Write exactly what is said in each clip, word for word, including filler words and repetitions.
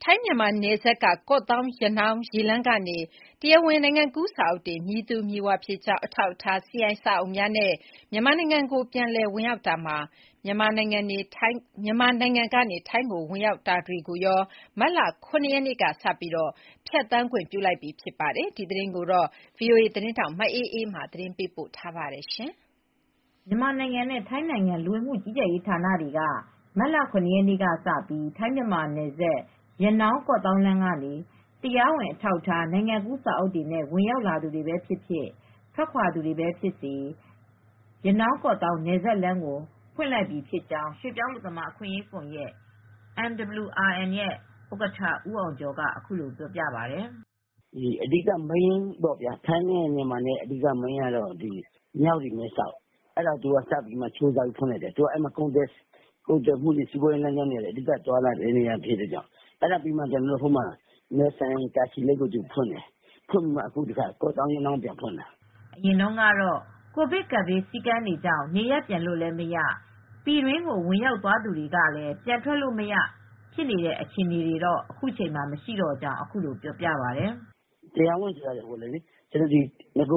ထိုင်းမြန်မာနယ်စပ်က ကော့သောင်း-ရနောင်း ရေလမ်းကနေ တရားဝင် နိုင်ငံကူးစာအုပ်တွေ မည်သူမည်ဝါဖြစ်ကြောင်း အထောက်အထား စီအိုင်စာအုပ်များနဲ့ မြန်မာနိုင်ငံကို ပြန်လည်ဝင်ရောက်တာမှာ မြန်မာနိုင်ငံကနေ ထိုင်းကို ဝင်ရောက်တာတွေကိုရော မတ်လ ၇ ရက်နေ့ကစပြီး ဖြတ်သန်းခွင့်ပြုလိုက်ပြီ ဖြစ်ပါတယ်။ ဒီသတင်းကို ဗွီအိုအေသတင်းထောက် မအေးအေးမာ သတင်းပေးပို့ထားပါတယ်။မြန်မာနိုင်ငံနဲ့ ထိုင်းနိုင်ငံ လူဝင်မှုကြီးကြပ်ရေးဌာနတွေက မတ်လ ၇ ရက်နေ့ကစပြီး ထိုင်းမြန်မာနယ်စပ် ရနောင်း ကော့သောင်းလမ်းကနေ တရားဝင်အထောက်အထား နိုင်ငံကူးစာအုပ်တွေနဲ့ ဝင်ရောက်လာသူတွေပဲဖြစ်ဖြစ် ထွက်ခွါသူတွေပဲဖြစ်စေ ရနောင်း ကော့သောင်း နယ်စပ်လမ်းကို ဖွင့်လိုက်ပြီဖြစ်ကြောင်း ရွှေ့ပြောင်းအလုပ်သမား အခွင့်ရေးကွန်ယက် အမ် ဒဗလျူ အာရ် အန် ရဲ့ ဥက္ကဋ္ဌ ဦးအောင်ကျော်က အခုလိုပြောပြပါတယ်။ "အဓိက ထိုင်းနဲ့မြန်မာနဲ့ အဓိက မိန်းကတော့ မြဝတီ-မဲဆောက် အဲဒါကိုစပြီး ကြိုးစားဖွင့်လိုက်တယ်။ အဲဒီမှာ ကုန်သွယ်မှုတွေ စီးပွားရေးလမ်းကြောင်းတွေ အဓိက သွားလာတဲ့နေရာဖြစ်လို့ အဲဒါပြီးမှ မဲဆိုင် တာချီလိတ်ကို ဖွင့်တယ်။ ဖွင့်ပြီးမှ အခု ကော့သောင်း ရနောင်းကို ပြန်ဖွင့်တာ။" အရင်တုန်းကတော့ ကိုဗစ်ကပ်ဘေး စည်းကမ်းတွေကြောင့် နေရပ်ပြန်လို့လည်းမရ ပြည်တွင်းကို ဝင်ရောက်သွားသူတွေကလည်း ပြန်ထွက်လို့မရ ဖြစ်နေတဲ့ အခြေအနေတွေတော့ အခုချိန်မှာ မရှိတော့ကြောင်း အခုလိုပြောပြပါတယ်။ "တရားဝင်ဆိုတာက နဂိုက ကိုဗစ် စည်းကမ်း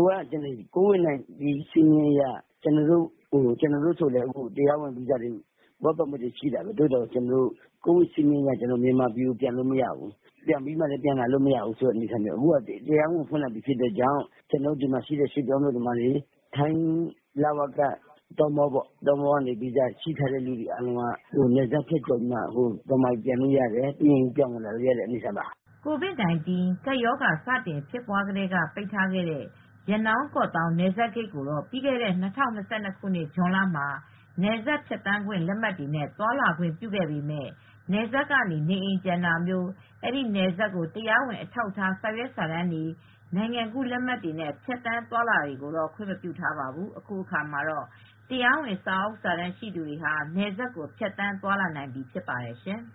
အရ ကျနော်တို့ဆိုလည်း တရားဝင်ဗီဇာတွေ Work Permit တွေရှိတယ်။ သို့သော် ကိုဗစ်စည်းကမ်းအရ မြန်မာပြည်ကို ပြန်လို့မရဘူး။ ပြန်ပြီးမှလည်း ပြန်လာလို့မရဘူး။ အခုက တရားဝင်ဖွင့်လိုက်ပြီဖြစ်လို့ ဒီမှာရှိတဲ့ ရွှေ့ပြောင်းအလုပ်သမားတွေ ထိုင်း လဝက သင်္ဘောကနေ ဗီဇာရှိထားသူတွေ အားလုံးက နယ်စပ်ဖြတ်ကျော်ပြီးမှ မြန်မာပြည်ပြန်လို့ရတယ်။ ပြီးရင် ပြန်ဝင်လာလို့ရတဲ့ အနေအထားပါ။ " ကိုဗစ် ၁၉ ကပ်ရောဂါ စတင်ဖြစ်ပွားကတည်းက ပိတ်ထားခဲ့တဲ့ ရနောင်း ကော့သောင်း နယ်စပ်ဂိတ်ကိုတော့ ပြီးခဲ့တဲ့ ၂၀၂၂ ခုနှစ် ဇွန်လမှာ နယ်စပ်ဖြတ်သန်းခွင့် လက်မှတ်တွေနဲ့ သွားလာခွင့်ပြုခဲ့ပေမယ့် နယ်စပ်ကနေ နေအိမ်ပြန်တာမျိုး အဲဒီနယ်စပ်ကို တရားဝင် အထောက်အထား စာရွက်စာတမ်းတွေ နိုင်ငံကူးလက်မှတ်တွေနဲ့ ဖြတ်သန်းသွားလာတာတွေကိုတော့ ခွင့်မပြုထားပါဘူး။ အခုအခါမှာတော့ တရားဝင် စာအုပ်စာတမ်းရှိသူတွေဟာ နယ်စပ်ကို ဖြတ်သန်းသွားလာနိုင်ပြီ ဖြစ်ပါတယ်ရှင်